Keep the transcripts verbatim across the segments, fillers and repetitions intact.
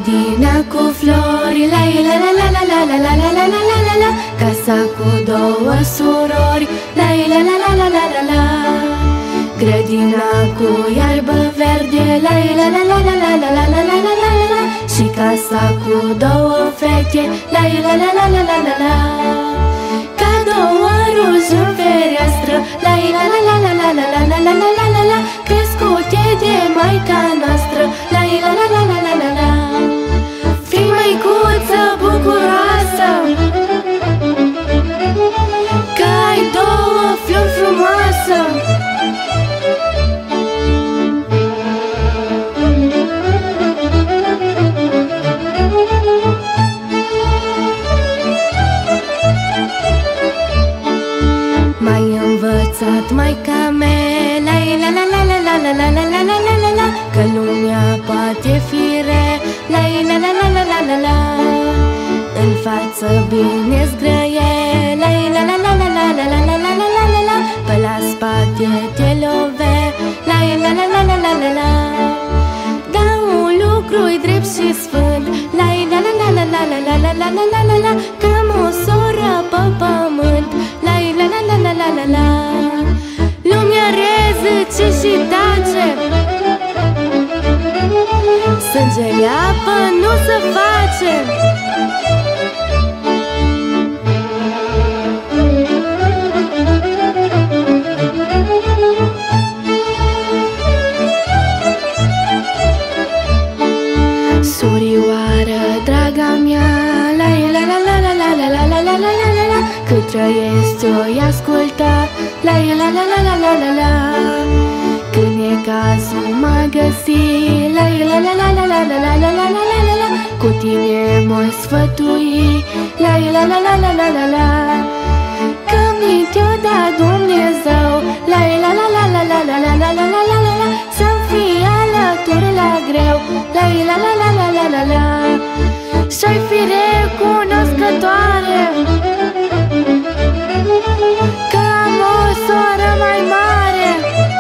Grădina cu flori, la la la la la la la la la la la la la la. Casa cu două surori, la la la la la la la la. Grădina cu iarbă verde, la la la la la la la la la la la la la. Și casa cu două fete, la la la la la la la la. Ca două ruși în fereastră, la la la la la la la la la la la la la. Crescute de maica noastră, la la la la la la la la. Fii măicuță bucuroasă, că ai două flori frumoasă. M-ai învățat, maica mea, la la la la la la la la la la la la la, că lumea poate fi re, la la la la la la la la. În față bine zgrăie, la la la la la la la la la la la la la. Pe la spate te love, la la la la la la la la. Dar un lucru-i drept și sfânt, la la la la la la la la la la la la la. Că am o soră pe pământ, la la la la la la la la. Lumea rezice și tace, sângele apă nu se face. Surioară, draga mea, la la la la la la la la la la la la la. Cât trăiesc o-i asculta, la la la la la la la la. Când e cazul mă găsi, la la la la la la la la la la la la la. Cu tine mă-i sfătui, la la la la la la la la. Că mi te-o da Dumnezeu, la la la la la la la la la la la la la. Să-mi fii alături la greu, la la la la la la la la. Și-ai fi recunoscătoare că am o soră mai mare.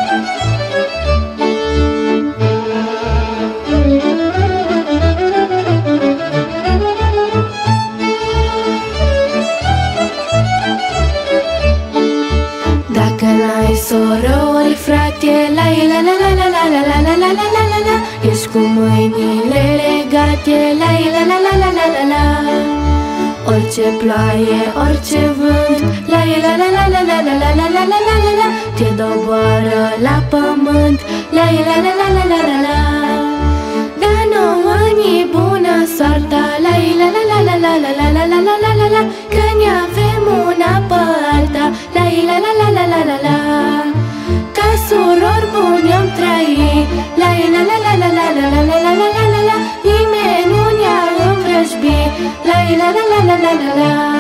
Dacă n-ai soră ori frate, la la la la la la la la la la la la la. Ești cu mâinile legate, la la la la la la la la. Orice ploaie, orice vânt, la la la la la la la la la la la la la la. Te doboară la pământ, la la la la la la la la. Dar nouă ni bună soarta, la la la la la la la la la la la la la la. Că ne avem una pe alta, la la la la la la la la. Ca surori buni am trăit, la la la la la la la la la la la la la la. Nimeni nu ne-a învrăjbit, la la la la la la la la.